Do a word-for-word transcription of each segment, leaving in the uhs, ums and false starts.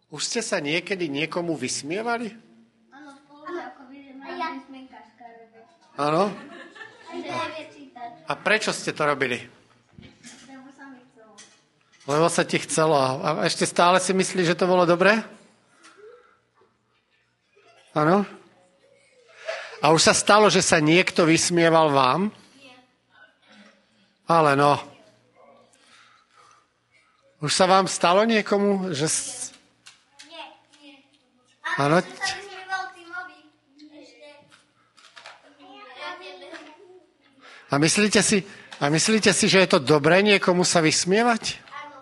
Už ste sa niekedy niekomu vysmievali? Áno, spolužiakovi, že mám vysmienkačka robiť. Áno? Že nevie čítať. A prečo ste to robili? Lebo sa mi chcelo. Lebo sa ti chcelo. A ešte stále si myslíš, že to bolo dobré? Áno? A už sa stalo, že sa niekto vysmieval vám? Nie. Ale no. Už sa vám stalo niekomu, že... Nie, nie. Áno? Áno, že sa vysmieval Timovi. Ešte. A myslíte si, a myslíte si, že je to dobré niekomu sa vysmievať? Áno.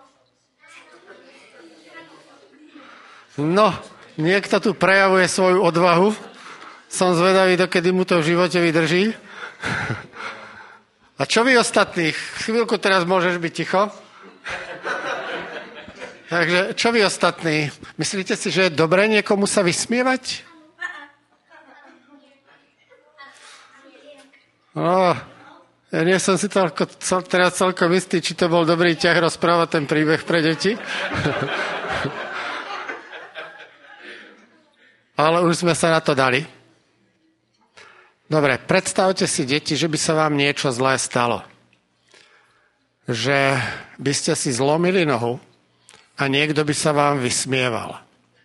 No, niekto tu prejavuje svoju odvahu. Som zvedavý, dokedy mu to v živote vydrží. A čo vy ostatní? Chvíľku teraz môžeš byť ticho. Takže, čo vy ostatní? Myslíte si, že je dobré niekomu sa vysmievať? No, ja nie som si toľko, cel, teraz celkom istý, či to bol dobrý ťah rozprávať ten príbeh pre deti. Ale už sme sa na to dali. Dobre, predstavte si, deti, že by sa vám niečo zlé stalo. Že by ste si zlomili nohu a niekto by sa vám vysmieval.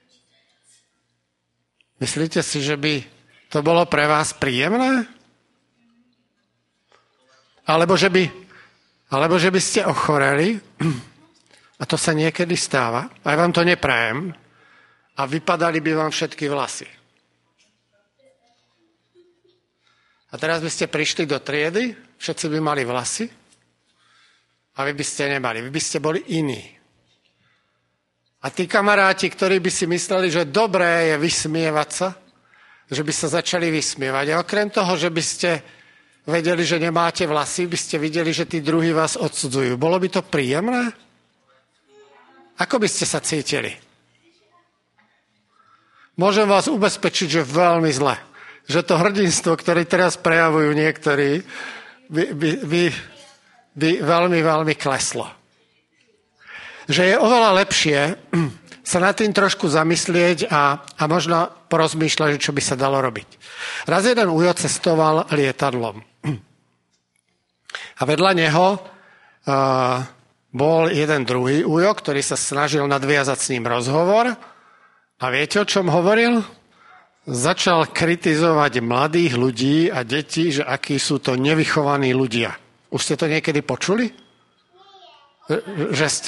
Myslíte si, že by to bolo pre vás príjemné? Alebo že by, alebo že by ste ochoreli, a to sa niekedy stáva, aj vám to neprajem, a vypadali by vám všetky vlasy. A teraz by ste prišli do triedy, všetci by mali vlasy, a vy by ste nemali, vy by ste boli iní. A tí kamaráti, ktorí by si mysleli, že dobré je vysmievať sa, že by sa začali vysmievať. A okrem toho, že by ste vedeli, že nemáte vlasy, by ste videli, že tí druhí vás odsudzujú. Bolo by to príjemné? Ako by ste sa cítili? Môžem vás ubezpečiť, že veľmi zle. Že to hrdinstvo, ktoré teraz prejavujú niektorí, by, by, by, by veľmi, veľmi kleslo. Že je oveľa lepšie sa nad tým trošku zamyslieť a, a možno porozmýšľať, čo by sa dalo robiť. Raz jeden ujo cestoval lietadlom. A vedľa neho uh, bol jeden druhý ujo, ktorý sa snažil nadviazať s ním rozhovor. A viete, o čom hovoril? Začal kritizovať mladých ľudí a detí, že akí sú to nevychovaní ľudia. Už ste to niekedy počuli? Že ste...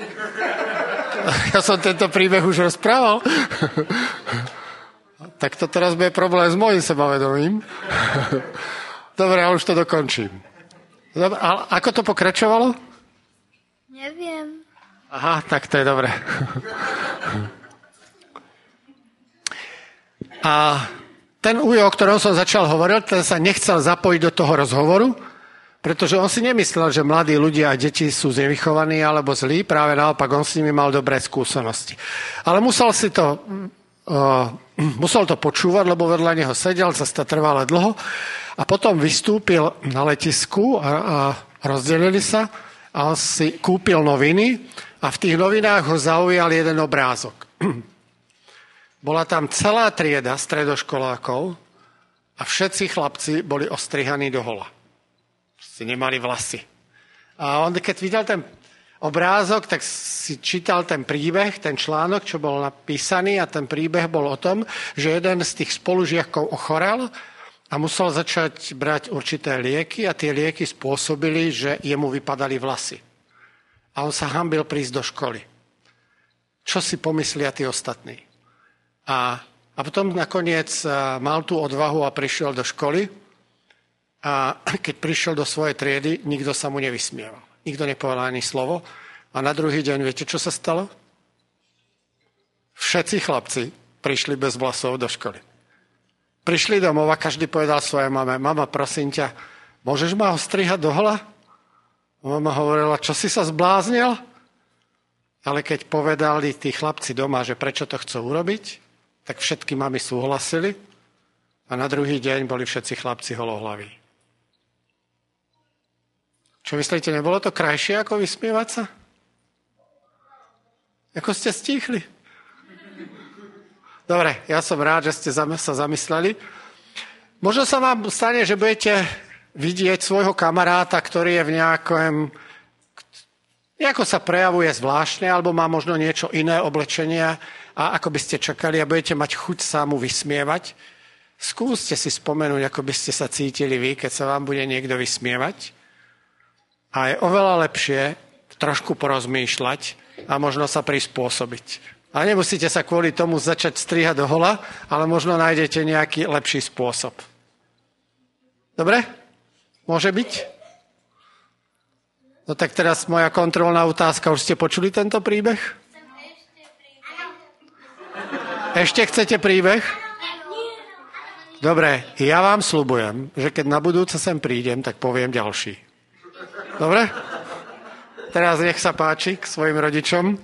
Ja som tento príbeh už rozprával. Tak to teraz bude problém s mojím sebavedomím. Dobre, ja už to dokončím. Dobre, ale ako to pokračovalo? Neviem. Aha, tak to je dobre. A ten ujo, o ktorom som začal hovoriť, ten sa nechcel zapojiť do toho rozhovoru, pretože on si nemyslel, že mladí ľudia a deti sú nevychovaní alebo zlí, práve naopak, on s nimi mal dobré skúsenosti. Ale musel si to, uh, musel to počúvať, lebo vedľa neho sedel, cesta trvala dlho a potom vystúpil na letisku a, a rozdelili sa a on si kúpil noviny a v tých novinách ho zaujal jeden obrázok. Bola tam celá trieda stredoškolákov a všetci chlapci boli ostrihaní dohola. Si nemali vlasy. A on, keď videl ten obrázok, tak si čítal ten príbeh, ten článok, čo bol napísaný a ten príbeh bol o tom, že jeden z tých spolužiakov ochorel a musel začať brať určité lieky a tie lieky spôsobili, že jemu vypadali vlasy. A on sa hanbil prísť do školy. Čo si pomyslia tí ostatní? A, a potom nakoniec mal tú odvahu a prišiel do školy a keď prišiel do svojej triedy, nikto sa mu nevysmieval. Nikto nepovedal ani slovo a na druhý deň, viete, čo sa stalo? Všetci chlapci prišli bez vlasov do školy. Prišli domov a každý povedal svojej mame, mama, prosím ťa, môžeš ma ostrihať dohola? Mama hovorila, čo si sa zbláznil? Ale keď povedali tí chlapci doma, že prečo to chcú urobiť, tak všetky mami súhlasili a na druhý deň boli všetci chlapci holohlaví. Čo myslíte, nebolo to krajšie, ako vysmievať sa? Ako ste stíchli? Dobre, ja som rád, že ste sa zamysleli. Možno sa vám stane, že budete vidieť svojho kamaráta, ktorý je v nejakom, nejako sa prejavuje zvláštne, alebo má možno niečo iné oblečenie a ako by ste čakali a budete mať chuť sa mu vysmievať. Skúste si spomenúť, ako by ste sa cítili vy, keď sa vám bude niekto vysmievať. A je oveľa lepšie trošku porozmýšľať a možno sa prispôsobiť. A nemusíte sa kvôli tomu začať strihať do hola, ale možno nájdete nejaký lepší spôsob. Dobre? Môže byť? No tak teraz moja kontrolná otázka. Už ste počuli tento príbeh? Ešte chcete príbeh? Dobre, ja vám sľubujem, že keď na budúce sem prídem, tak poviem ďalší. Dobre? Teraz nech sa páči k svojim rodičom.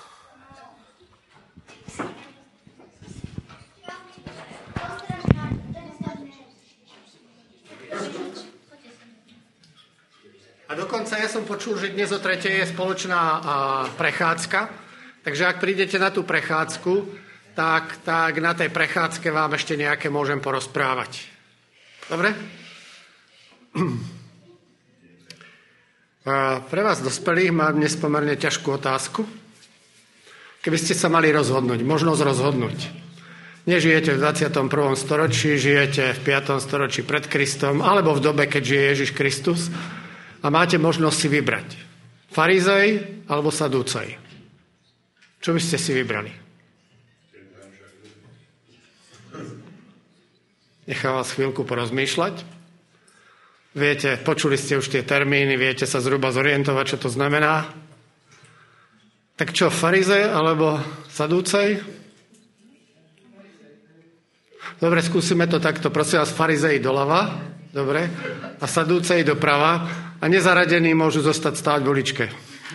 A dokonca ja som počul, že dnes o tretej je spoločná prechádzka, takže ak prídete na tú prechádzku, tak, tak na tej prechádzke vám ešte nejaké môžem porozprávať. Dobre? A pre vás dospelých mám dnes pomerne ťažkú otázku. Keby ste sa mali rozhodnúť, možnosť rozhodnúť. Nežijete v dvadsiatom prvom storočí, žijete v piatom storočí pred Kristom, alebo v dobe, keď žije Ježiš Kristus, a máte možnosť si vybrať. Farizej alebo sadúcej. Čo by ste si vybrali? Nechám vás chvíľku porozmýšľať. Viete, počuli ste už tie termíny, viete sa zhruba zorientovať, čo to znamená. Tak čo, farizej alebo sadúcej? Dobre, skúsime to takto. Prosím vás, farizej doľava, dobre, a sadúcej doprava. A nezaradení môžu zostať stáť v uličke.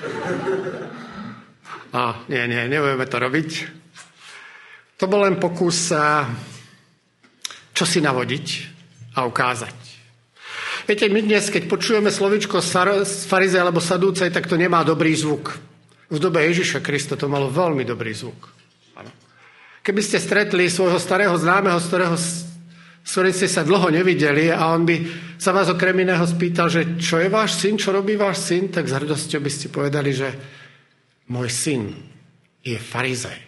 A nie, nie, nebudeme to robiť. To bol len pokus čo si navodiť a ukázať. Viete, my dnes, keď počujeme slovičko farizej alebo sadúcej, tak to nemá dobrý zvuk. V dobe Ježiša Krista to malo veľmi dobrý zvuk. Ano. Keby ste stretli svojho starého známeho, z ktorého s ktorým ste sa dlho nevideli a on by sa vás okrem iného spýtal, že čo je váš syn, čo robí váš syn, tak s hrdosťou by ste povedali, že môj syn je farizej.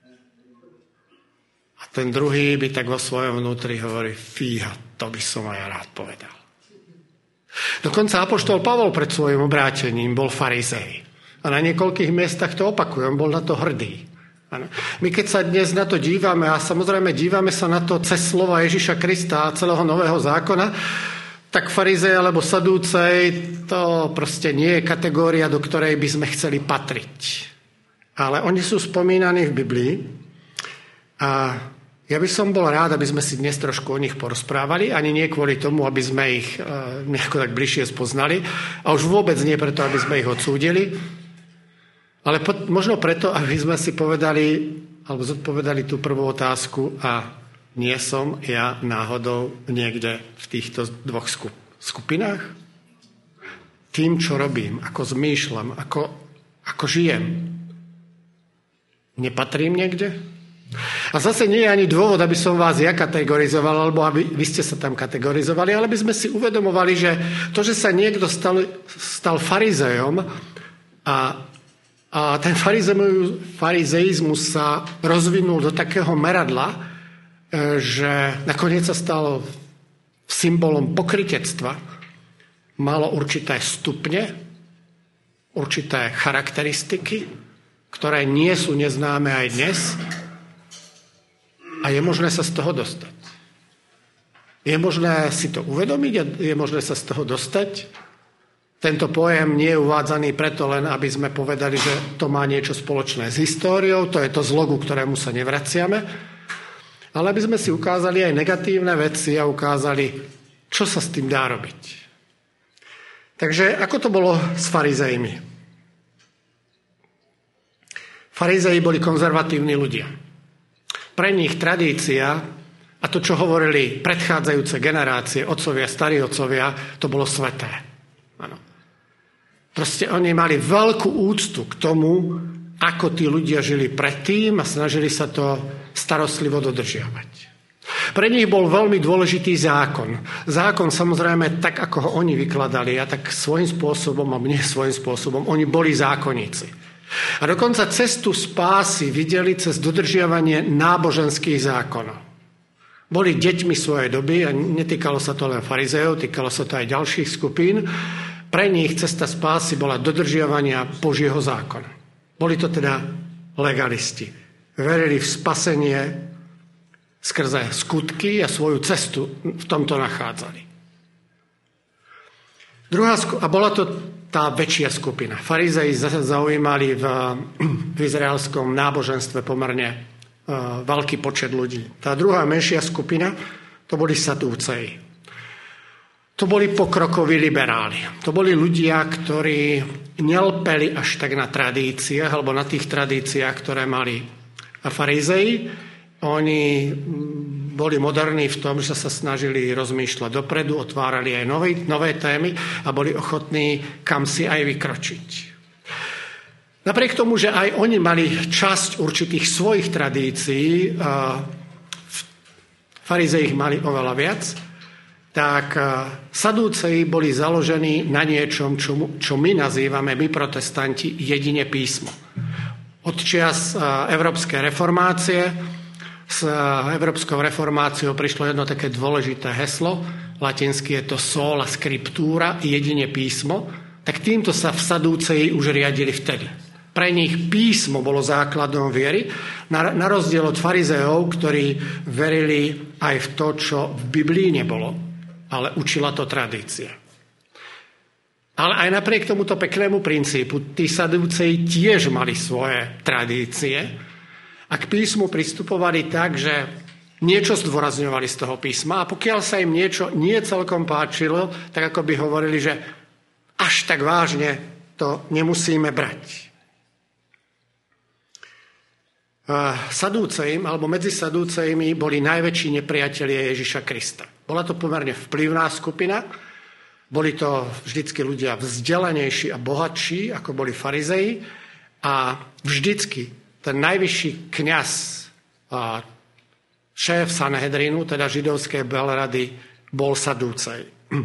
A ten druhý by tak vo svojom vnútri hovorí, fíha, to by som aj rád povedal. Dokonca apoštol Pavol pred svojim obrátením bol farizej. A na niekoľkých miestach to opakuje, on bol na to hrdý. Ano. My keď sa dnes na to dívame, a samozrejme dívame sa na to cez slova Ježiša Krista a celého nového zákona, tak farizej alebo sadúcej to proste nie je kategória, do ktorej by sme chceli patriť. Ale oni sú spomínaní v Biblii a ja by som bol rád, aby sme si dnes trošku o nich porozprávali, ani nie kvôli tomu, aby sme ich e, nejako tak bližšie spoznali a už vôbec nie preto, aby sme ich odsúdili, ale po, možno preto, aby sme si povedali, alebo zodpovedali tú prvú otázku a nie som ja náhodou niekde v týchto dvoch skupinách? Tým, čo robím, ako zmýšľam, ako, ako žijem. Nepatrím niekde? A zase nie je ani dôvod, aby som vás ja kategorizoval, alebo aby vy ste sa tam kategorizovali, ale aby sme si uvedomovali, že to, že sa niekto stal, stal farizejom a A ten farizeizmus sa rozvinul do takého meradla, že nakoniec sa stalo symbolom pokrytectva. Malo určité stupne, určité charakteristiky, ktoré nie sú neznáme aj dnes a je možné sa z toho dostať. Je možné si to uvedomiť a je možné sa z toho dostať. Tento pojem nie je uvádzaný preto len, aby sme povedali, že to má niečo spoločné s históriou, to je to zlo, ku ktorému sa nevraciame, ale aby sme si ukázali aj negatívne veci a ukázali, čo sa s tým dá robiť. Takže ako to bolo s farizejmi? Farizei boli konzervatívni ľudia. Pre nich tradícia a to, čo hovorili predchádzajúce generácie, otcovia, starí otcovia, to bolo sveté. Áno. Proste oni mali veľkú úctu k tomu, ako tí ľudia žili predtým a snažili sa to starostlivo dodržiavať. Pre nich bol veľmi dôležitý zákon. Zákon samozrejme, tak ako ho oni vykladali, a tak svojím spôsobom, a nie svojím spôsobom, oni boli zákonníci. A dokonca cestu spásy videli cez dodržiavanie náboženských zákonov. Boli deťmi svojej doby a netýkalo sa to len farizejov, týkalo sa to aj ďalších skupín. Pre nich cesta spásy bola dodržiavania Božieho zákona. Boli to teda legalisti. Verili v spasenie skrze skutky a svoju cestu v tomto nachádzali. Druhá sku- a bola to tá väčšia skupina. Farizei zaujímali v, v izraelskom náboženstve pomerne uh, veľký počet ľudí. Tá druhá menšia skupina, to boli sadúceji. To boli pokrokoví liberáli. To boli ľudia, ktorí nelpeli až tak na tradíciách, alebo na tých tradíciách, ktoré mali farizei. Oni boli moderní v tom, že sa snažili rozmýšľať dopredu, otvárali aj nové, nové témy a boli ochotní kam si aj vykročiť. Napriek tomu, že aj oni mali časť určitých svojich tradícií, farizei ich mali oveľa viac, tak sadúceji boli založení na niečom, čo, čo my nazývame, my protestanti, jedine písmo. Od čias Európskej reformácie s Európskou reformáciou prišlo jedno také dôležité heslo, latinsky je to sola scriptura, jedine písmo, tak týmto sa v sadúceji už riadili vtedy. Pre nich písmo bolo základom viery, na, na rozdiel od farizeov, ktorí verili aj v to, čo v Biblii nebolo, ale učila to tradícia. Ale aj napriek tomuto peknému princípu, tí sadúceji tiež mali svoje tradície, a k písmu pristupovali tak, že niečo zdôrazňovali z toho písma a pokiaľ sa im niečo nie celkom páčilo, tak ako by hovorili, že až tak vážne to nemusíme brať. Sadúcejím, alebo medzi sadúcejmi boli najväčší nepriatelia Ježiša Krista. Bola to pomerne vplyvná skupina, boli to vždycky ľudia vzdelanejší a bohatší, ako boli farizei a vždycky ten najvyšší kňaz, šéf Sanhedrinu, teda židovskej veľrady, bol sadúcej.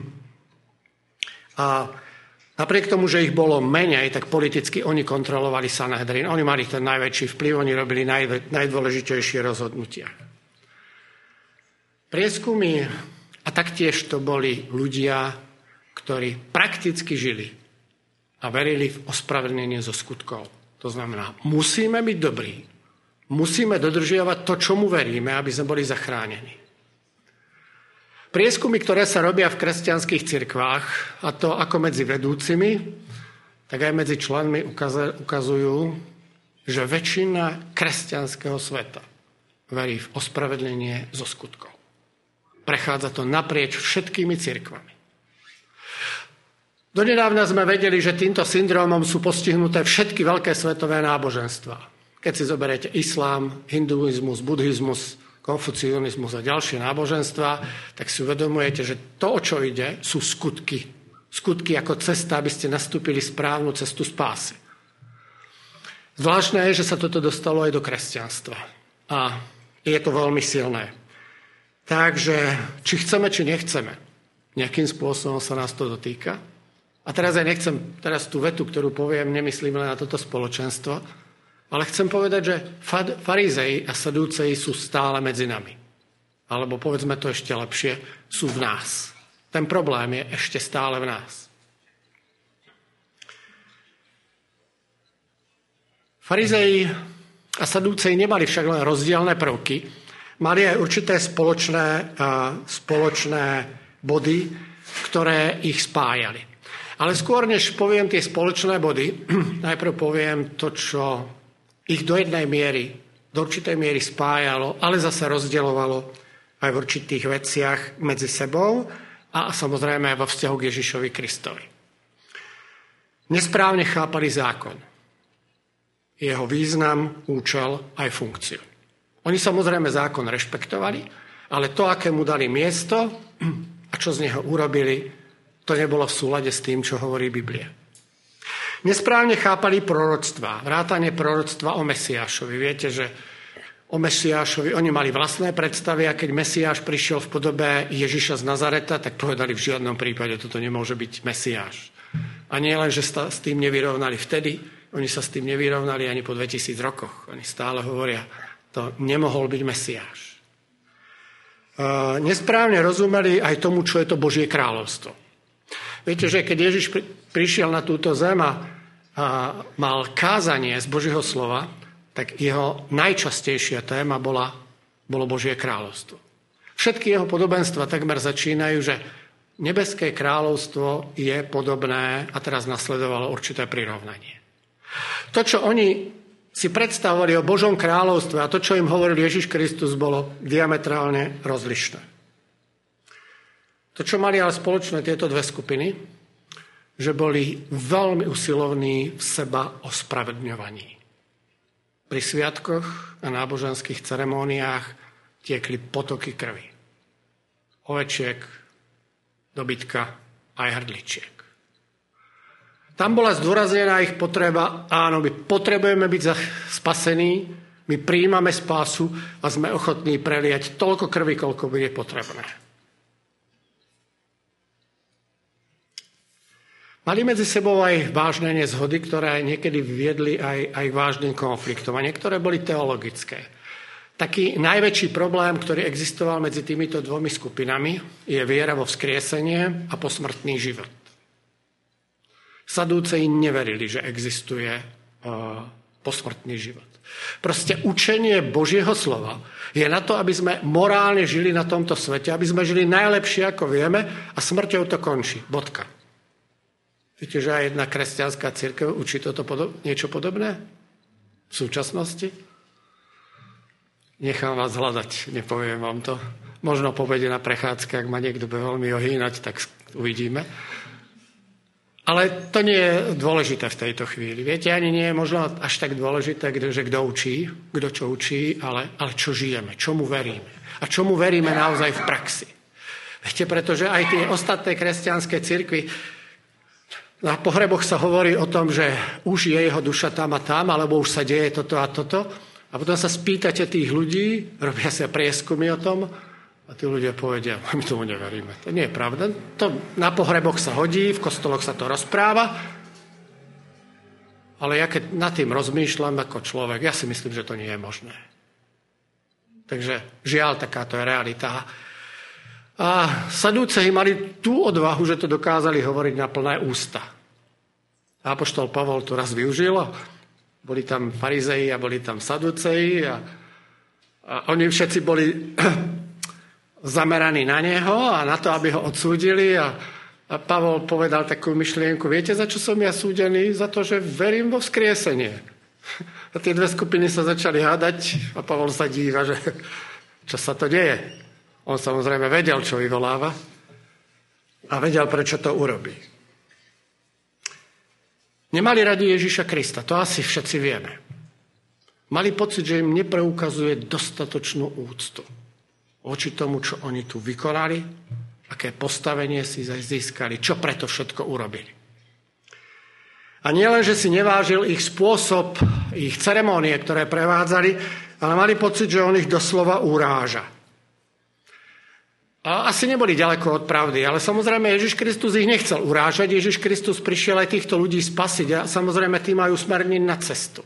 A napriek tomu, že ich bolo menej, tak politicky oni kontrolovali Sanhedrin. Oni mali ten najväčší vplyv, oni robili naj, najdôležitejšie rozhodnutia. Prieskumy, a taktiež to boli ľudia, ktorí prakticky žili a verili v ospravedlnenie zo skutkov. To znamená, musíme byť dobrí, musíme dodržiavať to, čomu veríme, aby sme boli zachránení. Prieskumy, ktoré sa robia v kresťanských cirkvách, a to ako medzi vedúcimi, tak aj medzi členmi ukazujú, že väčšina kresťanského sveta verí v ospravedlenie zo skutkov. Prechádza to naprieč všetkými cirkvami. Donedávna sme vedeli, že týmto syndrómom sú postihnuté všetky veľké svetové náboženstvá. Keď si zoberiete islám, hinduizmus, buddhizmus, konfucionizmus a ďalšie náboženstvá, tak si uvedomujete, že to, o čo ide, sú skutky. Skutky ako cesta, aby ste nastúpili správnu cestu spásy. Zvláštne je, že sa toto dostalo aj do kresťanstva. A je to veľmi silné. Takže, či chceme, či nechceme, nejakým spôsobom sa nás to dotýka. A teraz ja nechcem, teraz tú vetu, ktorú poviem, nemyslím len na toto spoločenstvo, ale chcem povedať, že farizei a sadúceji sú stále medzi nami. Alebo povedzme to ešte lepšie, sú v nás. Ten problém je ešte stále v nás. Farizei a sadúceji nemali však len rozdielne prvky, mali aj určité spoločné, spoločné body, ktoré ich spájali. Ale skôr, než poviem tie spoločné body, najprv poviem to, čo ich do jednej miery, do určitej miery spájalo, ale zase rozdielovalo aj v určitých veciach medzi sebou a samozrejme aj vo vzťahu k Ježišovi Kristovi. Nesprávne chápali zákon, jeho význam, účel aj funkciu. Oni samozrejme zákon rešpektovali, ale to, aké mu dali miesto a čo z neho urobili, to nebolo v súlade s tým, čo hovorí Biblia. Nesprávne chápali proroctvá, vrátane proroctva o Mesiášovi. Viete, že o Mesiášovi. Oni mali vlastné predstavy a keď Mesiáš prišiel v podobe Ježiša z Nazareta, tak povedali v žiadnom prípade, toto nemôže byť Mesiáš. A nie len, že sa s tým nevyrovnali vtedy, oni sa s tým nevyrovnali ani po dvetisíc rokoch. Oni stále hovoria, to nemohol byť Mesiáš. Uh, nesprávne rozumeli aj tomu, čo je to Božie kráľovstvo. Viete, že keď Ježiš pri, prišiel na túto zem a, a mal kázanie z Božieho slova, tak jeho najčastejšia téma bola, bolo Božie kráľovstvo. Všetky jeho podobenstva takmer začínajú, že nebeské kráľovstvo je podobné, a teraz nasledovalo určité prirovnanie. To, čo oni si predstavovali o Božom kráľovstve a to, čo im hovoril Ježiš Kristus, bolo diametrálne rozlišné. To, čo mali ale spoločné tieto dve skupiny, že boli veľmi usilovní v seba ospravedlňovaní. Pri sviatkoch a náboženských ceremóniách tiekli potoky krvi. Ovečiek, dobytka aj hrdličiek. Tam bola zdôraznená ich potreba, áno, my potrebujeme byť spasení, my prijímame spásu a sme ochotní preliať toľko krvi, koľko bude potrebné. Mali medzi sebou aj vážne nezhody, ktoré niekedy viedli aj, aj k vážnym konfliktom a niektoré boli teologické. Taký najväčší problém, ktorý existoval medzi týmito dvomi skupinami, je viera vo vzkriesenie a posmrtný život. Sadúceji neverili, že existuje uh, posmrtný život. Proste učenie Božieho slova je na to, aby sme morálne žili na tomto svete, aby sme žili najlepšie, ako vieme, a smrťou to končí. Bodka. Viete, že aj jedna kresťanská cirkev učí toto podob- niečo podobné v súčasnosti? Nechám vás hľadať, nepoviem vám to. Možno povede na prechádzke, ak ma niekto bude veľmi ohýnať, tak uvidíme. Ale to nie je dôležité v tejto chvíli. Viete, ani nie je možno až tak dôležité, že kto učí, kto čo učí, ale, ale čo žijeme, čomu veríme. A čomu veríme naozaj v praxi. Viete, pretože aj tie ostatné kresťanské cirkvi, na pohreboch sa hovorí o tom, že už je jeho duša tam a tam, alebo už sa deje toto a toto. A potom sa spýtate tých ľudí, robia sa prieskumy o tom, a tí ľudia povedia, my tomu neveríme. To nie je pravda. To na pohreboch sa hodí, v kostoloch sa to rozpráva, ale ja keď nad tým rozmýšľam ako človek, ja si myslím, že to nie je možné. Takže žiaľ, takáto je realita. A sadúceji mali tú odvahu, že to dokázali hovoriť na plné ústa. A apoštol Pavol to raz využil, boli tam farizeji a boli tam sadúceji a, a oni všetci boli zameraní na neho a na to, aby ho odsúdili a, a Pavol povedal takú myšlienku, viete, za čo som ja súdený? Za to, že verím vo vzkriesenie. A tie dve skupiny sa začali hádať a Pavol sa díva, že čo sa to deje. On samozrejme vedel, čo vyvoláva a vedel, prečo to urobí. Nemali radi Ježiša Krista, to asi všetci vieme. Mali pocit, že im nepreukazuje dostatočnú úctu voči tomu, čo oni tu vykonali, aké postavenie si získali, čo preto všetko urobili. A nielen, že si nevážil ich spôsob, ich ceremónie, ktoré prevádzali, ale mali pocit, že on ich doslova uráža. A asi neboli ďaleko od pravdy, ale samozrejme Ježiš Kristus ich nechcel urážať. Ježiš Kristus prišiel aj týchto ľudí spasiť a samozrejme tí majú usmerniť na cestu.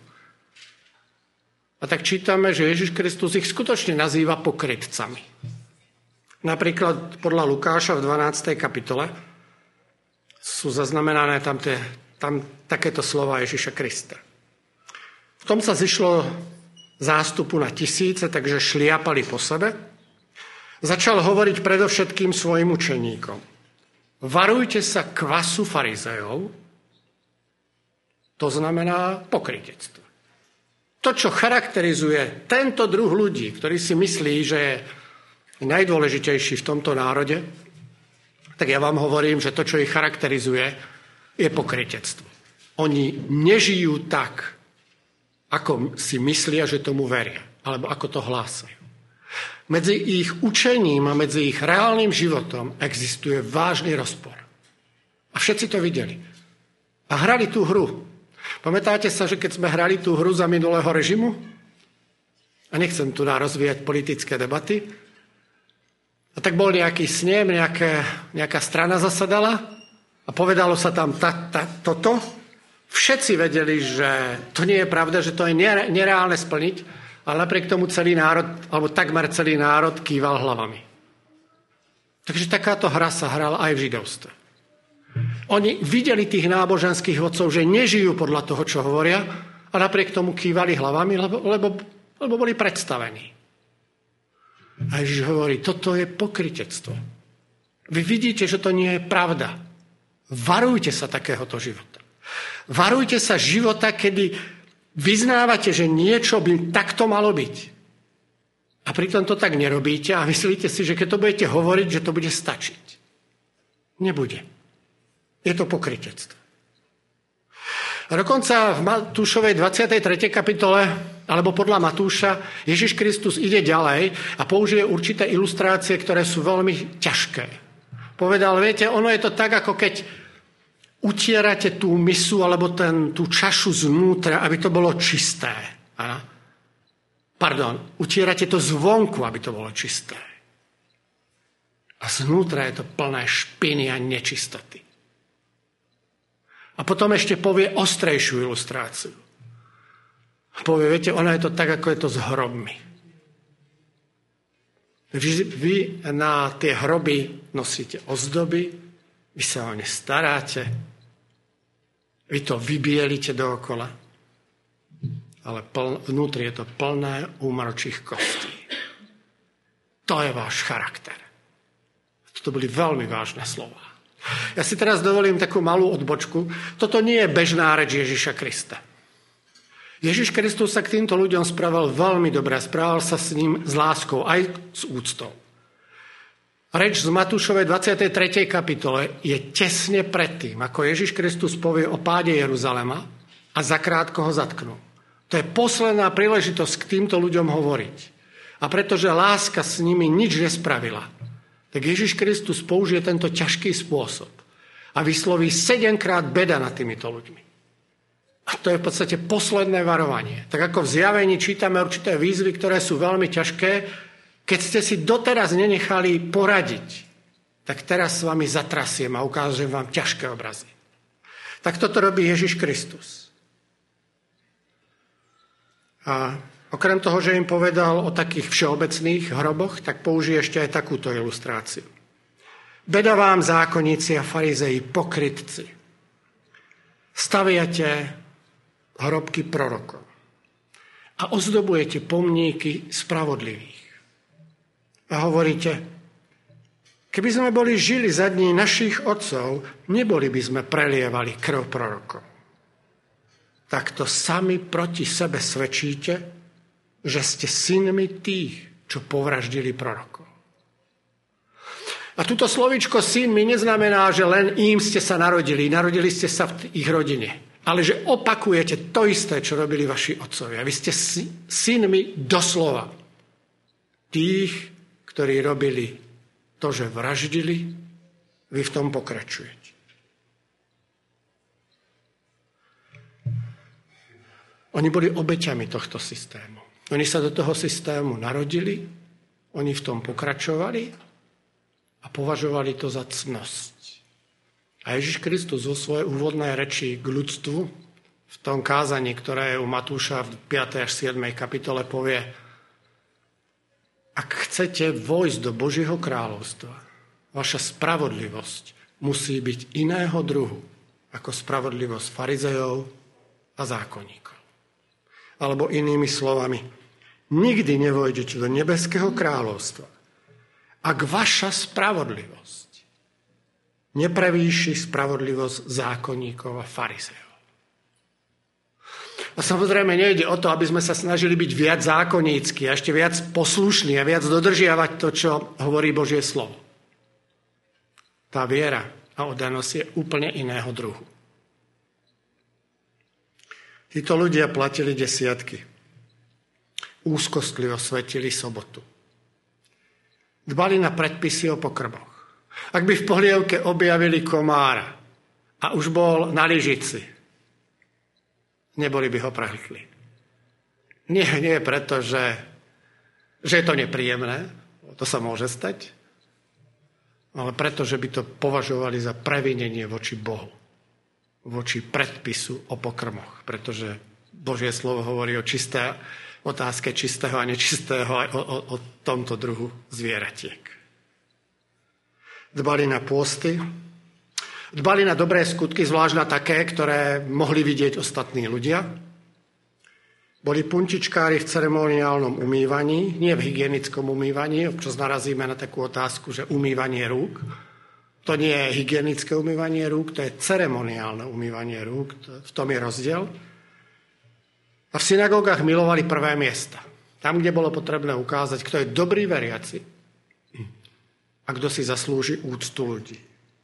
A tak čítame, že Ježiš Kristus ich skutočne nazýva pokrytcami. Napríklad podľa Lukáša v dvanástej kapitole sú zaznamenané tam, tie, tam takéto slova Ježiša Krista. V tom sa zišlo zástupu na tisíce, takže šliapali po sebe. Začal hovoriť predovšetkým svojim učeníkom. Varujte sa kvasu farizejov, to znamená pokrytectvo. To, čo charakterizuje tento druh ľudí, ktorý si myslí, že je najdôležitejší v tomto národe, tak ja vám hovorím, že to, čo ich charakterizuje, je pokrytectvo. Oni nežijú tak, ako si myslia, že tomu veria, alebo ako to hlásajú. Medzi ich učením a medzi ich reálnym životom existuje vážny rozpor. A všetci to videli. A hrali tú hru. Pamätáte sa, že keď sme hrali tú hru za minulého režimu? A nechcem tu rozvíjať politické debaty. A tak bol nejaký snem, nejaké, nejaká strana zasadala a povedalo sa tam ta, ta, toto. Všetci vedeli, že to nie je pravda, že to je nereálne splniť, ale napriek tomu celý národ, alebo takmer celý národ kýval hlavami. Takže takáto hra sa hrala aj v židovstve. Oni videli tých náboženských vodcov, že nežijú podľa toho, čo hovoria, a napriek tomu kývali hlavami, lebo, lebo, lebo boli predstavení. A Ježiš hovorí, toto je pokrytectvo. Vy vidíte, že to nie je pravda. Varujte sa takéhoto života. Varujte sa života, kedy vyznávate, že niečo by takto malo byť. A pritom to tak nerobíte a myslíte si, že keď to budete hovoriť, že to bude stačiť. Nebude. Je to pokrytectvo. A dokonca v Matúšovej dvadsiatej tretej kapitole, alebo podľa Matúša, Ježiš Kristus ide ďalej a použije určité ilustrácie, ktoré sú veľmi ťažké. Povedal, viete, ono je to tak, ako keď utierate tú misu alebo ten, tú čašu znútra, aby to bolo čisté. A? Pardon, utierate to zvonku, aby to bolo čisté. A znútra je to plné špiny a nečistoty. A potom ešte povie ostrejšiu ilustráciu. Povie, viete, ono je to tak, ako je to s hrobmi. Vy, vy na tie hroby nosíte ozdoby, vy sa o ne staráte, vy to vybielite dookola, ale pln, vnútri je to plné úmrčích kostí. To je váš charakter. To boli veľmi vážne slová. Ja si teraz dovolím takú malú odbočku. Toto nie je bežná reč Ježiša Krista. Ježiš Kristus sa k týmto ľuďom správal veľmi dobre. Správal sa s ním s láskou, aj s úctou. Reč z Matúšovej dvadsiatej tretej kapitole je tesne predtým, ako Ježiš Kristus povie o páde Jeruzalema a zakrátko ho zatknú. To je posledná príležitosť k týmto ľuďom hovoriť. A pretože láska s nimi nič nespravila, tak Ježiš Kristus použije tento ťažký spôsob a vysloví sedemkrát beda nad týmito ľuďmi. A to je v podstate posledné varovanie. Tak ako v Zjavení čítame určité výzvy, ktoré sú veľmi ťažké, keď ste si doteraz nenechali poradiť, tak teraz s vami zatrasiem a ukážem vám ťažké obrazy. Tak toto robí Ježiš Kristus. A okrem toho, že im povedal o takých všeobecných hroboch, tak použije ešte aj takúto ilustráciu. Beda vám zákonníci a farizeji, pokrytci. Staviate hrobky prorokov a ozdobujete pomníky spravodlivých. A hovoríte, keby sme boli žili za dní našich otcov, neboli by sme prelievali krv prorokov. Takto sami proti sebe svedčíte, že ste synmi tých, čo povraždili prorokov. A túto slovíčko syn mi neznamená, že len im ste sa narodili, narodili ste sa v ich rodine, ale že opakujete to isté, čo robili vaši otcovia. Vy ste synmi doslova tých, ktorí robili to, že vraždili, vy v tom pokračujete. Oni boli obeťami tohto systému. Oni sa do toho systému narodili, oni v tom pokračovali a považovali to za cnosť. A Ježiš Kristus vo svojej úvodnej reči k ľudstvu, v tom kázaní, ktoré je u Matúša v piatej až siedmej kapitole, povie, ak chcete vojsť do Božieho kráľovstva, vaša spravodlivosť musí byť iného druhu ako spravodlivosť farizejov a zákonníkov. Alebo inými slovami, nikdy nevojdete do nebeského kráľovstva, ak vaša spravodlivosť neprevýši spravodlivosť zákonníkov a farizejov. A samozrejme nejde o to, aby sme sa snažili byť viac zákonnícky a ešte viac poslušní a viac dodržiavať to, čo hovorí Božie slovo. Tá viera a oddanosť je úplne iného druhu. Títo ľudia platili desiatky. Úzkostlivo svetili sobotu. Dbali na predpisy o pokrmoch. Ak by v polievke objavili komára a už bol na lyžici, neboli by ho prehltli. Nie, nie preto, že že je to nepríjemné, to sa môže stať, ale preto, že by to považovali za previnenie voči Bohu, voči predpisu o pokrmoch, pretože Božie slovo hovorí o čisté, otázke čistého a nečistého aj o, o, o tomto druhu zvieratiek. Dbali na pôsty, dbali na dobré skutky, zvlášť na také, ktoré mohli vidieť ostatní ľudia. Boli puntičkári v ceremoniálnom umývaní, nie v hygienickom umývaní. Občas narazíme na takú otázku, že umývanie rúk. To nie je hygienické umývanie rúk, to je ceremoniálne umývanie rúk. V tom je rozdiel. A v synagógach milovali prvé miesta. Tam, kde bolo potrebné ukázať, kto je dobrý veriaci a kto si zaslúži úctu ľudí.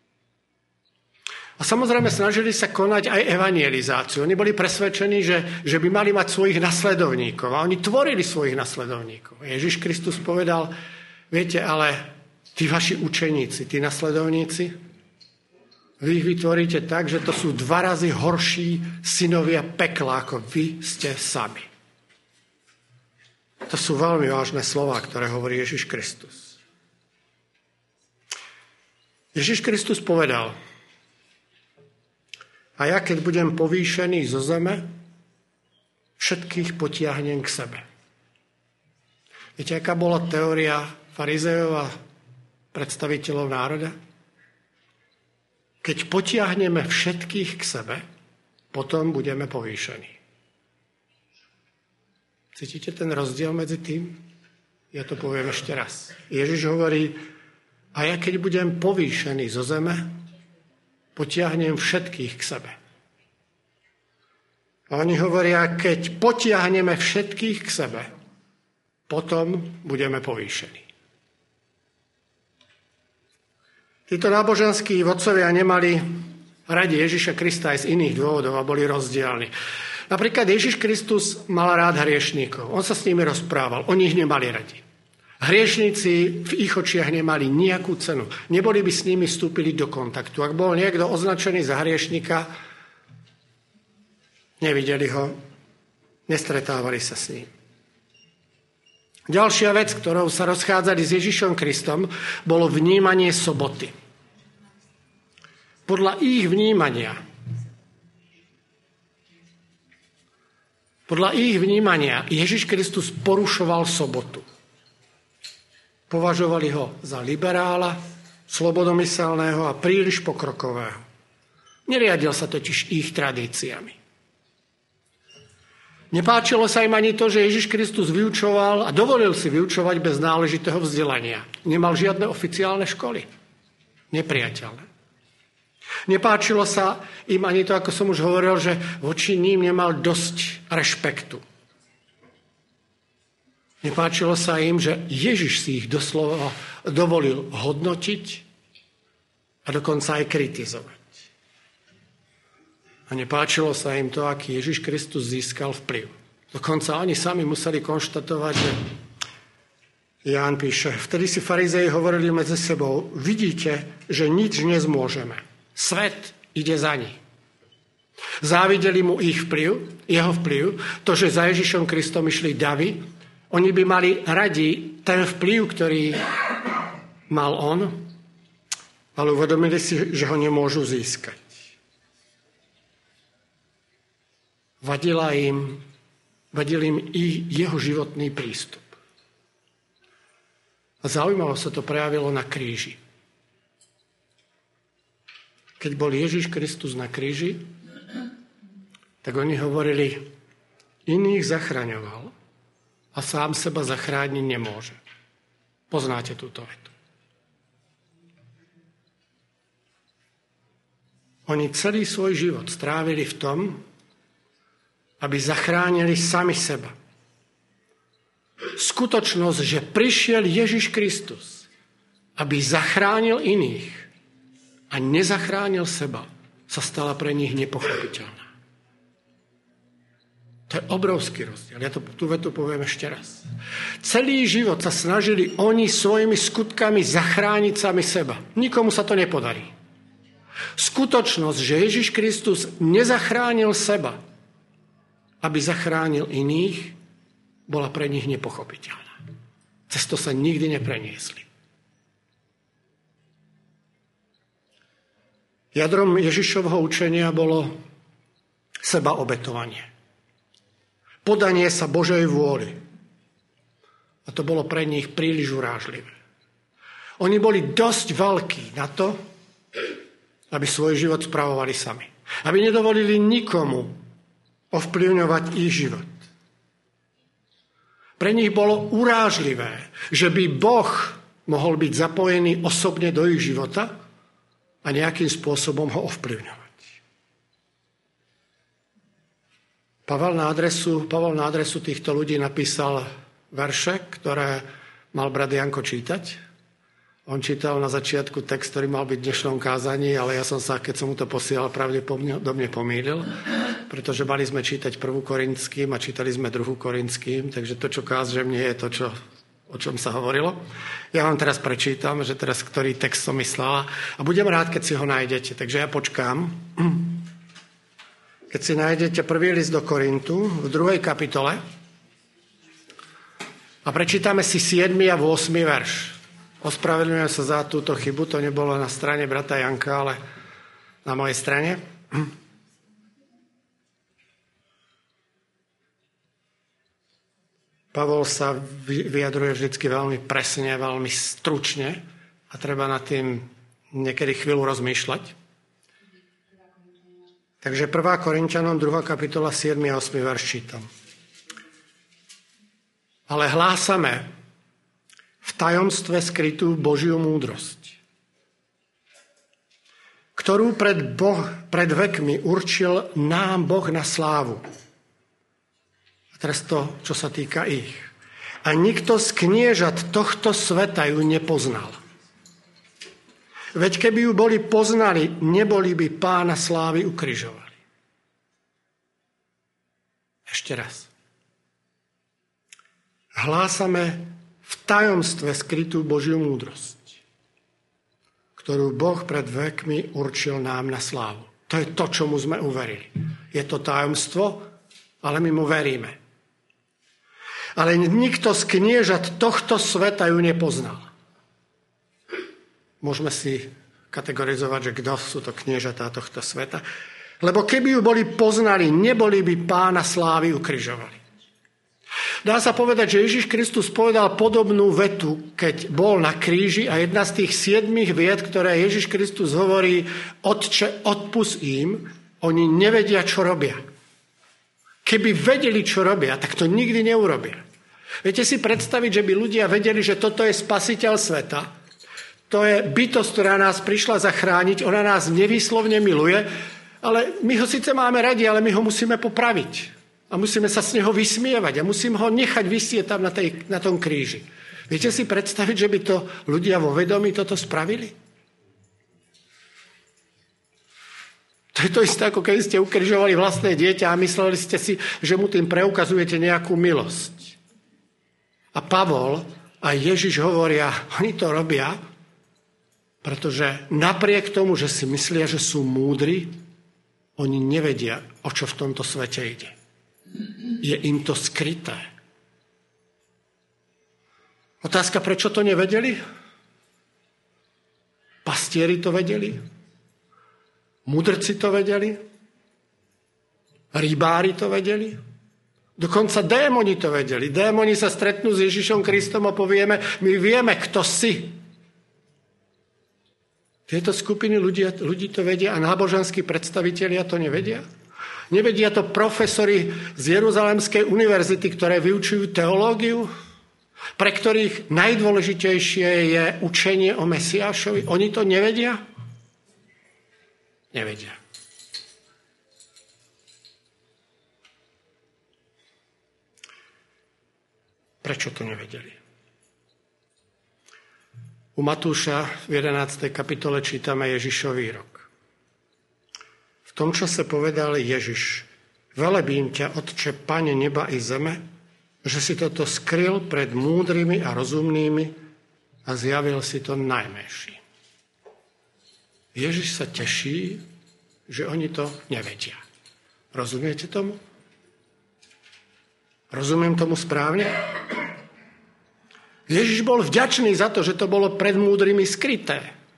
A samozrejme snažili sa konať aj evangelizáciu. Oni boli presvedčení, že, že by mali mať svojich nasledovníkov. A oni tvorili svojich nasledovníkov. Ježiš Kristus povedal, viete, ale tí vaši učeníci, tí nasledovníci, vy ich vytvoríte tak, že to sú dva razy horší synovia pekla, ako vy ste sami. To sú veľmi vážne slová, ktoré hovorí Ježiš Kristus. Ježiš Kristus povedal, a ja, keď budem povýšený zo zeme, všetkých potiahnem k sebe. Viete, aká bola teória farizejov a predstaviteľov národa? Keď potiahneme všetkých k sebe, potom budeme povýšení. Cítite ten rozdiel medzi tým? Ja to poviem ešte raz. Ježiš hovorí, a ja, keď budem povýšený zo zeme, potiahnem všetkých k sebe. A oni hovoria, keď potiahneme všetkých k sebe, potom budeme povýšení. Títo náboženskí vodcovia nemali radi Ježiša Krista aj z iných dôvodov a boli rozdielni. Napríklad Ježiš Kristus mal rád hriešníkov. On sa s nimi rozprával. Oni ich nemali radi. Hriešníci v ich očiach nemali nejakú cenu. Neboli by s nimi vstúpili do kontaktu. Ak bol niekto označený za hriešníka, nevideli ho, nestretávali sa s ním. Ďalšia vec, ktorou sa rozchádzali s Ježišom Kristom, bolo vnímanie soboty. Podľa ich vnímania, podľa ich vnímania Ježiš Kristus porušoval sobotu. Považovali ho za liberála, slobodomyselného a príliš pokrokového. Neriadil sa totiž ich tradíciami. Nepáčilo sa im ani to, že Ježiš Kristus vyučoval a dovolil si vyučovať bez náležitého vzdelania. Nemal žiadne oficiálne školy. Nepriateľné. Nepáčilo sa im ani to, ako som už hovoril, že voči ním nemal dosť rešpektu. Nepáčilo sa im, že Ježiš si ich doslova dovolil hodnotiť a dokonca aj kritizovať. A nepáčilo sa im to, aký Ježiš Kristus získal vplyv. Dokonca oni sami museli konštatovať, že Ján píše, vtedy si farizei hovorili medzi sebou, vidíte, že nič nezmôžeme. Svet ide za ní. Závideli mu ich vplyv, jeho vplyv, to, že za Ježišom Kristom išli davy. Oni by mali radi ten vplyv, ktorý mal on, ale uvedomili si, že ho nemôžu získať. Vadila im, vadil im i jeho životný prístup. A zaujímavo sa to prejavilo na kríži. Keď bol Ježiš Kristus na kríži, tak oni hovorili, iných zachraňoval a sám seba zachrániť nemôže. Poznáte túto vetu. Oni celý svoj život strávili v tom, aby zachránili sami seba. Skutočnosť, že prišiel Ježiš Kristus, aby zachránil iných a nezachránil seba, sa stala pre nich nepochopiteľná. To je obrovský rozdiel. Ja to, tú vetu poviem ešte raz. Celý život sa snažili oni svojimi skutkami zachrániť sami seba. Nikomu sa to nepodarí. Skutočnosť, že Ježiš Kristus nezachránil seba, aby zachránil iných, bola pre nich nepochopiteľná. Cez to sa nikdy nepreniesli. Jadrom Ježišovho učenia bolo sebaobetovanie. Podanie sa Božej vôli. A to bolo pre nich príliš urážlivé. Oni boli dosť veľkí na to, aby svoj život spravovali sami. Aby nedovolili nikomu ovplyvňovať ich život. Pre nich bolo urážlivé, že by Boh mohol byť zapojený osobne do ich života a nejakým spôsobom ho ovplyvňovať. Pavel na adresu, Pavel na adresu týchto ľudí napísal verše, ktoré mal brat Janko čítať. On čítal na začiatku text, ktorý mal byť v dnešnom kázaní, ale ja som sa, keď som mu to posielal, pravdepodobne pomýlil, pretože mali sme čítať prvú Korinským a čítali sme druhú Korinským, takže to, čo kážem, nie je to, čo, o čom sa hovorilo. Ja vám teraz prečítam, že teraz ktorý text som myslela a budem rád, keď si ho nájdete, takže ja počkám. Keď si nájdete prvý list do Korintu v druhej kapitole a prečítame si siedmy a ôsmy verš. Ospravedlňujem sa za túto chybu, to nebolo na strane brata Janka, ale na mojej strane. Pavol sa vyjadruje vždycky veľmi presne, veľmi stručne a treba nad tým niekedy chvíľu rozmýšľať. Takže prvá Korinťanom, druhá kapitola, siedmy a ôsmy verš čítam. Ale hlásame v tajomstve skrytú Božiu múdrosť, ktorú pred, boh, pred vekmi určil nám Boh na slávu. A teraz to, čo sa týka ich. A nikto z kniežat tohto sveta ju nepoznal. Veď keby ju boli poznali, neboli by Pána slávy ukrižovali. Ešte raz. Hlásame v tajomstve skrytú Božiu múdrosť, ktorú Boh pred vekmi určil nám na slávu. To je to, čomu sme uverili. Je to tajomstvo, ale my mu veríme. Ale nikto z kniežat tohto sveta ju nepoznal. Môžeme si kategorizovať, že kto sú to kniežatá tohto sveta. Lebo keby ju boli poznali, neboli by Pána slávy ukrižovali. Dá sa povedať, že Ježiš Kristus povedal podobnú vetu, keď bol na kríži a jedna z tých siedmých vied, ktoré Ježiš Kristus hovorí, Otče, odpusť im, oni nevedia, čo robia. Keby vedeli, čo robia, tak to nikdy neurobia. Viete si predstaviť, že by ľudia vedeli, že toto je spasiteľ sveta, to je bytosť, ktorá nás prišla zachrániť, ona nás nevýslovne miluje, ale my ho síce máme radi, ale my ho musíme popraviť. A musíme sa z neho vysmievať a musím ho nechať vysieť tam na, tej, na tom kríži. Viete si predstaviť, že by to ľudia vo vedomí toto spravili? To je to isté, ako keď ste ukrižovali vlastné dieťa a mysleli ste si, že mu tým preukazujete nejakú milosť. A Pavol a Ježiš hovoria, oni to robia, pretože napriek tomu, že si myslia, že sú múdri, oni nevedia, o čo v tomto svete ide. Je im to skryté. Otázka, prečo to nevedeli? Pastieri to vedeli? Mudrci to vedeli? Rybári to vedeli? Dokonca démoni to vedeli. Démoni sa stretnú s Ježišom Kristom a povieme, my vieme, kto si. Tieto skupiny ľudí, ľudí to vedia a náboženskí predstavitelia to nevedia? Nevedia to profesori z Jeruzalemskej univerzity, ktoré vyučujú teológiu, pre ktorých najdôležitejšie je učenie o Mesiášovi. Oni to nevedia? Nevedia. Prečo to nevedeli? U Matúša v jedenástej kapitole čítame Ježišov výrok. V tom čase povedal Ježiš, velebím ťa, Otče, Pane neba i zeme, že si toto skryl pred múdrymi a rozumnými a zjavil si to najmenším. Ježiš sa teší, že oni to nevedia. Rozumiete tomu? Rozumiem tomu správne? Ježiš bol vďačný za to, že to bolo pred múdrymi skryté.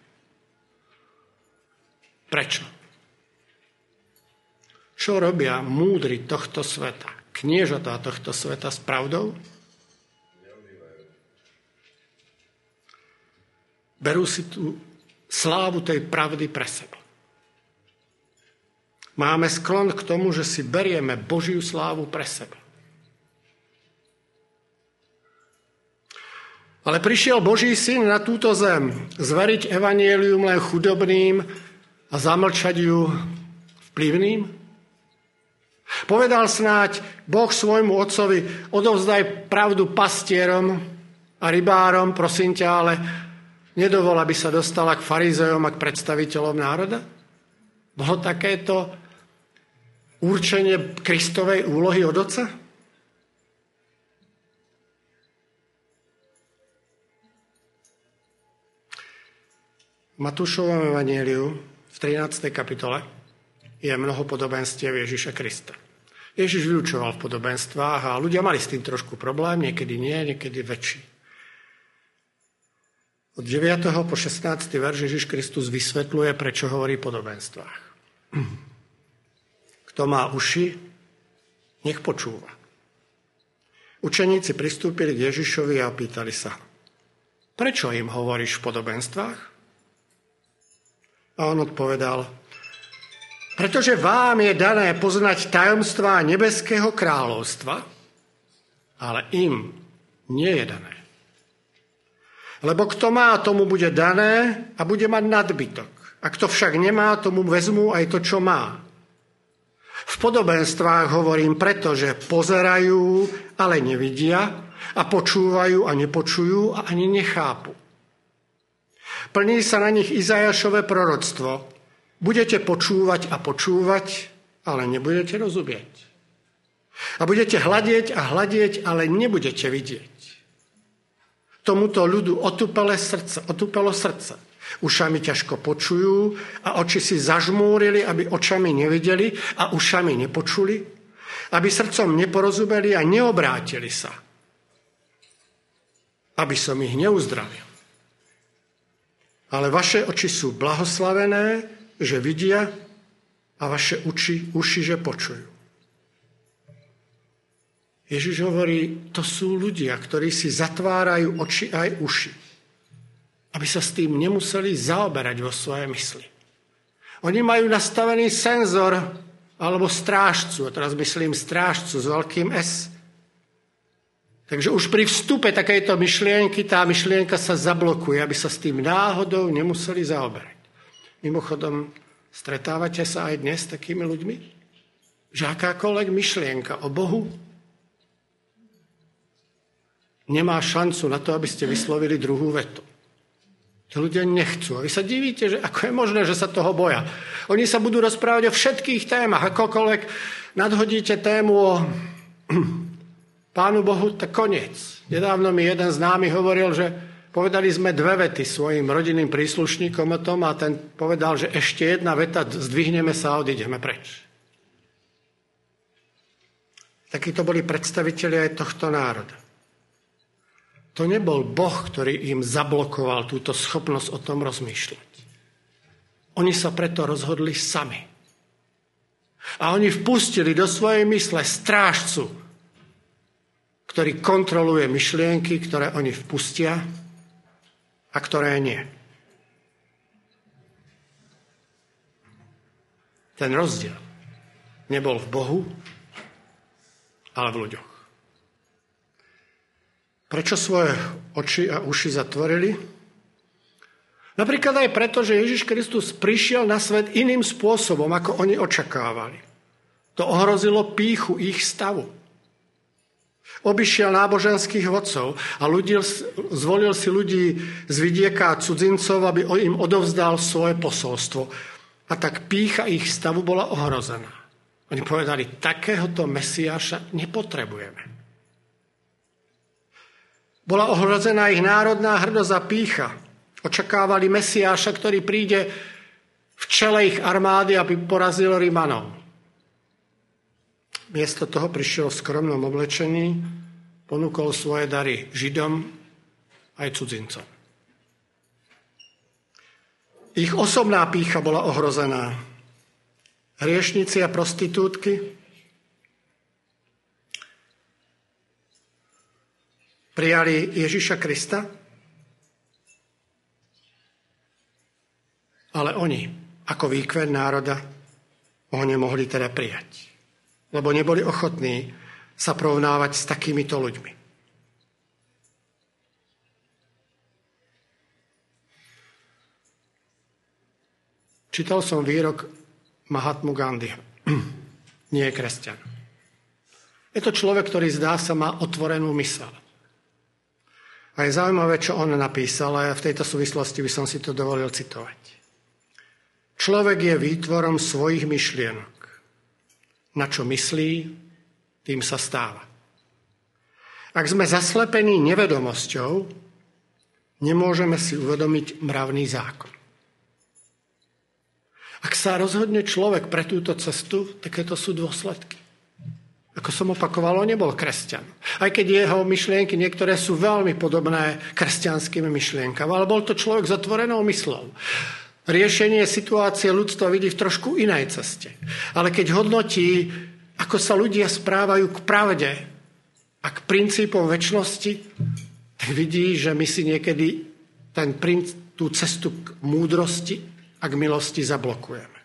Prečo? Čo robia múdri tohto sveta? Kniežatá tohto sveta s pravdou? Berú si tú slávu tej pravdy pre seba. Máme sklon k tomu, že si berieme Božiu slávu pre seba. Ale prišiel Boží syn na túto zem zveriť evanjelium len chudobným a zamlčať ju vplyvným? Povedal snáď Boh svojmu otcovi, odovzdaj pravdu pastierom a rybárom, prosím ťa, ale nedovol, aby sa dostala k farizejom a k predstaviteľom národa? Bolo takéto určenie Kristovej úlohy od Otca? V Matúšovom evanjeliu v trinástej kapitole je mnoho podobenstiev Ježiša Krista. Ježiš vyučoval v podobenstvách a ľudia mali s tým trošku problém, niekedy nie, niekedy väčší. Od deviateho po šestnásteho verš Ježiš Kristus vysvetľuje, prečo hovorí v podobenstvách. Kto má uši, nech počúva. Učeníci pristúpili k Ježišovi a opýtali sa, prečo im hovoríš v podobenstvách? A on odpovedal, pretože vám je dané poznať tajomstvá nebeského kráľovstva, ale im nie je dané. Lebo kto má, tomu bude dané a bude mať nadbytok. A kto však nemá, tomu vezmu aj to, čo má. V podobenstvách hovorím preto, že pozerajú, ale nevidia, a počúvajú a nepočujú a ani nechápu. Plní sa na nich Izajašové proroctvo. Budete počúvať a počúvať, ale nebudete rozumieť. A budete hľadieť a hľadieť, ale nebudete vidieť. Tomuto ľudu otupelo srdce, otupelo srdce. Ušami ťažko počujú a oči si zažmúrili, aby očami nevideli a ušami nepočuli, aby srdcom neporozumeli a neobrátili sa, aby som ich neuzdravil. Ale vaše oči sú blahoslavené, že vidia, a vaše uši, uši, že počujú. Ježiš hovorí, to sú ľudia, ktorí si zatvárajú oči aj uši, aby sa s tým nemuseli zaoberať vo svojej mysli. Oni majú nastavený senzor alebo strážcu, a teraz myslím strážcu s veľkým S. Takže už pri vstupe takejto myšlienky tá myšlienka sa zablokuje, aby sa s tým náhodou nemuseli zaoberať. Mimochodom, stretávate sa aj dnes s takými ľuďmi? Že akákoľvek myšlienka o Bohu nemá šancu na to, aby ste vyslovili druhú vetu. To ľudia nechcú. A vy sa divíte, že ako je možné, že sa toho boja. Oni sa budú rozprávať o všetkých témach. Akokoľvek nadhodíte tému o Pánu Bohu, tak koniec. Nedávno mi jeden známy hovoril, že povedali sme dve vety svojim rodinným príslušníkom o tom a ten povedal, že ešte jedna veta, zdvihneme sa a odídeme preč. Takí to boli predstavitelia aj tohto národa. To nebol Boh, ktorý im zablokoval túto schopnosť o tom rozmýšľať. Oni sa preto rozhodli sami. A oni vpustili do svojej mysle strážcu, ktorý kontroluje myšlienky, ktoré oni vpustia a ktoré nie. Ten rozdiel nebol v Bohu, ale v ľuďoch. Prečo svoje oči a uši zatvorili? Napríklad aj preto, že Ježiš Kristus prišiel na svet iným spôsobom, ako oni očakávali. To ohrozilo pýchu ich stavu. Obišiel náboženských vodcov a ľudí, zvolil si ľudí z vidieka a cudzincov, aby im odovzdal svoje posolstvo. A tak pýcha ich stavu bola ohrozená. Oni povedali, takéhoto Mesiáša nepotrebujeme. Bola ohrozená ich národná hrdosť a pýcha. Očakávali Mesiáša, ktorý príde v čele ich armády, aby porazil Rimanov. Miesto toho prišiel v skromnom oblečení, ponúkol svoje dary Židom aj cudzincom. Ich osobná pýcha bola ohrozená. Hriešnici a prostitútky prijali Ježiša Krista, ale oni, ako výkven národa, ho nemohli teda prijať, lebo neboli ochotní sa porovnávať s takýmito ľuďmi. Čítal som výrok Mahatmu Gandhiho. Nie je kresťan. Je to človek, ktorý zdá sa má otvorenú myseľ. A je zaujímavé, čo on napísal, a v tejto súvislosti by som si to dovolil citovať. Človek je výtvorom svojich myšlienok. Na čo myslí, tým sa stáva. Ak sme zaslepení nevedomosťou, nemôžeme si uvedomiť mravný zákon. Ak sa rozhodne človek pre túto cestu, takéto sú dôsledky. Ako som opakoval, on nebol kresťan. Aj keď jeho myšlienky niektoré sú veľmi podobné kresťanským myšlienkam, ale bol to človek s otvorenou myslou. Riešenie situácie ľudstva vidí v trošku inej ceste. Ale keď hodnotí, ako sa ľudia správajú k pravde a k princípom večnosti, tak vidí, že my si niekedy ten, tú cestu k múdrosti a k milosti zablokujeme.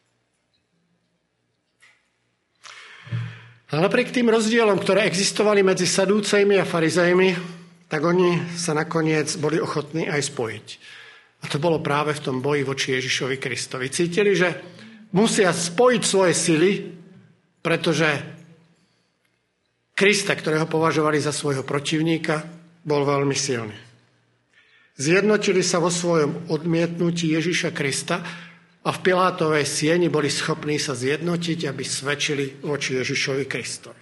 A napriek tým rozdielom, ktoré existovali medzi sadúcejmi a farizejmi, tak oni sa nakoniec boli ochotní aj spojiť. A to bolo práve v tom boji voči Ježišovi Kristovi. Cítili, že musia spojiť svoje sily, pretože Krista, ktorého považovali za svojho protivníka, bol veľmi silný. Zjednotili sa vo svojom odmietnutí Ježiša Krista a v Pilátovej sieni boli schopní sa zjednotiť, aby svedčili voči Ježišovi Kristovi.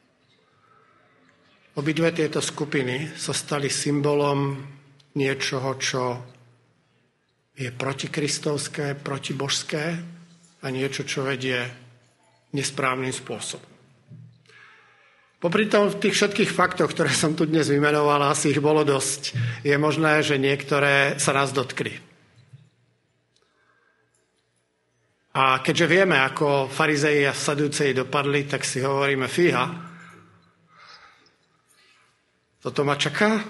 Obidve tieto skupiny sa stali symbolom niečoho, čo je protikristovské, protibožské a niečo, čo vedie nesprávnym spôsobom. Popri tom v tých všetkých faktoch, ktoré som tu dnes vymenoval, asi ich bolo dosť, je možné, že niektoré sa nás dotkli. A keďže vieme, ako farizeji a sadúceji dopadli, tak si hovoríme, fíha, toto ma čaká?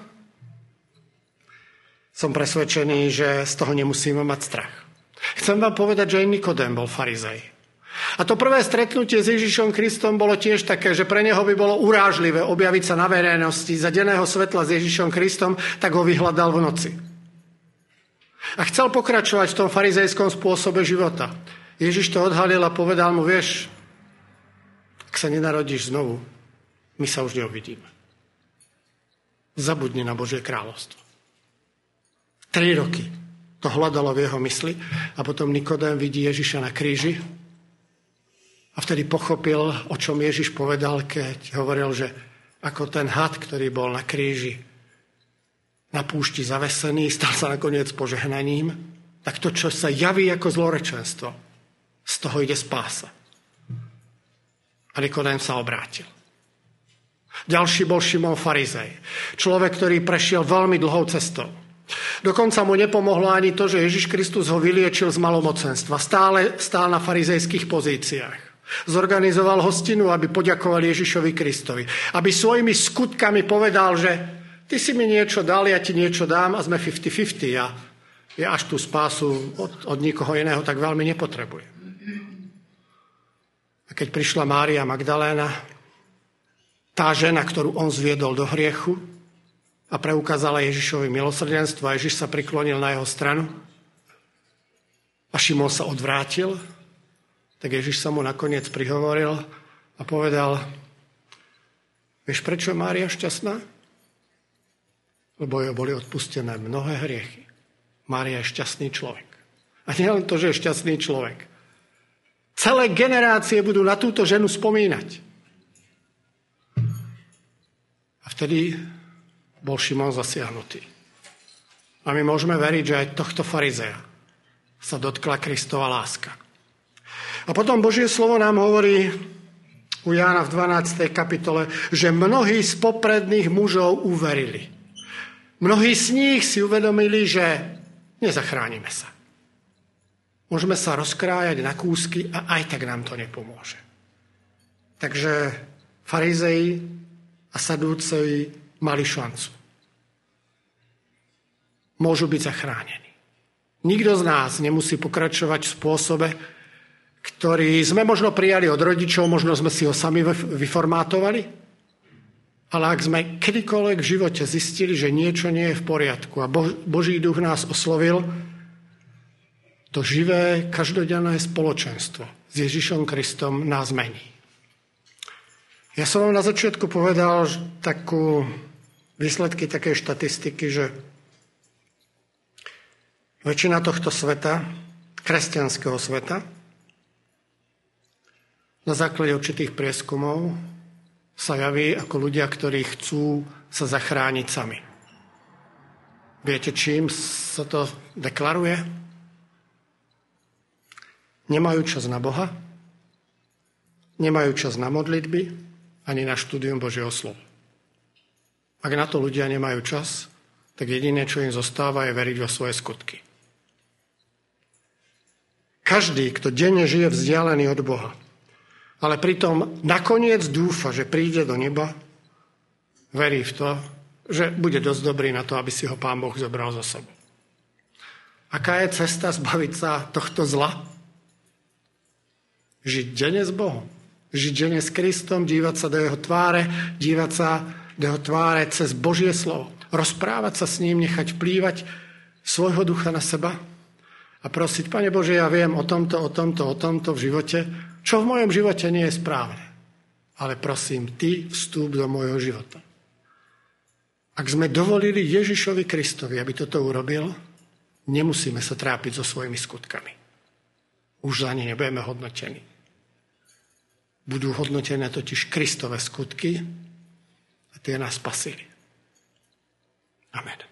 Som presvedčený, že z toho nemusíme mať strach. Chcem vám povedať, že aj Nikodém bol farizej. A to prvé stretnutie s Ježišom Kristom bolo tiež také, že pre neho by bolo urážlivé objaviť sa na verejnosti za denného svetla s Ježišom Kristom, tak ho vyhľadal v noci. A chcel pokračovať v tom farizejskom spôsobe života. Ježiš to odhalil a povedal mu, vieš, ak sa nenarodíš znovu, my sa už neuvidíme. Zabudni na Božie kráľovstvo. Tri roky to hľadalo v jeho mysli a potom Nikodém vidí Ježiša na kríži a vtedy pochopil, o čom Ježiš povedal, keď hovoril, že ako ten had, ktorý bol na kríži na púšti zavesený, stal sa nakoniec požehnaním, tak to, čo sa javí ako zlorečenstvo, z toho ide spása. A Nikodém sa obrátil. Ďalší bol Šimon farizej. Človek, ktorý prešiel veľmi dlhou cestou. Dokonca mu nepomohlo ani to, že Ježiš Kristus ho vyliečil z malomocenstva. Stále stál na farizejských pozíciách. Zorganizoval hostinu, aby poďakovali Ježišovi Kristovi. Aby svojimi skutkami povedal, že ty si mi niečo dal, ja ti niečo dám a sme päťdesiat päťdesiat. Ja, ja až tú spásu od, od nikoho iného tak veľmi nepotrebujem. A keď prišla Mária Magdaléna, tá žena, ktorú on zviedol do hriechu a preukázala Ježišovi milosrdenstvo a Ježiš sa priklonil na jeho stranu a Šimon sa odvrátil, tak Ježiš sa mu nakoniec prihovoril a povedal, vieš, prečo je Mária šťastná? Lebo jej boli odpustené mnohé hriechy. Mária je šťastný človek. A nie len to, že je šťastný človek. Celé generácie budú na túto ženu spomínať. A vtedy bol Šimon zasiahnutý. A my môžeme veriť, že aj tohto farizeja sa dotkla Kristova láska. A potom Božie slovo nám hovorí u Jána v dvanástej kapitole, že mnohí z popredných mužov uverili. Mnohí z nich si uvedomili, že nezachránime sa. Môžeme sa rozkrájať na kúsky a aj tak nám to nepomôže. Takže farizei a sadúceji mali šancu. Môžu byť zachránení. Nikto z nás nemusí pokračovať v spôsobe, ktorý sme možno prijali od rodičov, možno sme si ho sami vyformátovali, ale ak sme kedykoľvek v živote zistili, že niečo nie je v poriadku a Boží duch nás oslovil, to živé, každodenné spoločenstvo s Ježišom Kristom nás mení. Ja som vám na začiatku povedal takú výsledky takej štatistiky, že väčšina tohto sveta, kresťanského sveta, na základe určitých prieskumov sa javí ako ľudia, ktorí chcú sa zachrániť sami. Viete, čím sa to deklaruje? Nemajú čas na Boha, nemajú čas na modlitby, ani na štúdium Božieho slova. Ak na to ľudia nemajú čas, tak jediné, čo im zostáva, je veriť vo svoje skutky. Každý, kto denne žije vzdialený od Boha, ale pritom nakoniec dúfa, že príde do neba, verí v to, že bude dosť dobrý na to, aby si ho Pán Boh zobral za sebou. Aká je cesta zbaviť sa tohto zla? Žiť denne s Bohom. Žiť denne s Kristom, dívať sa do jeho tváre, dívať sa do jeho tváre cez Božie slovo. Rozprávať sa s ním, nechať vplývať svojho ducha na seba a prosiť, Pane Bože, ja viem o tomto, o tomto, o tomto v živote, čo v mojom živote nie je správne. Ale prosím, Ty vstúp do môjho života. Ak sme dovolili Ježišovi Kristovi, aby toto urobil, nemusíme sa trápiť so svojimi skutkami. Už za ne nebudeme hodnotení. Budú hodnotené totiž Kristove skutky a tie nás spasili. Amen.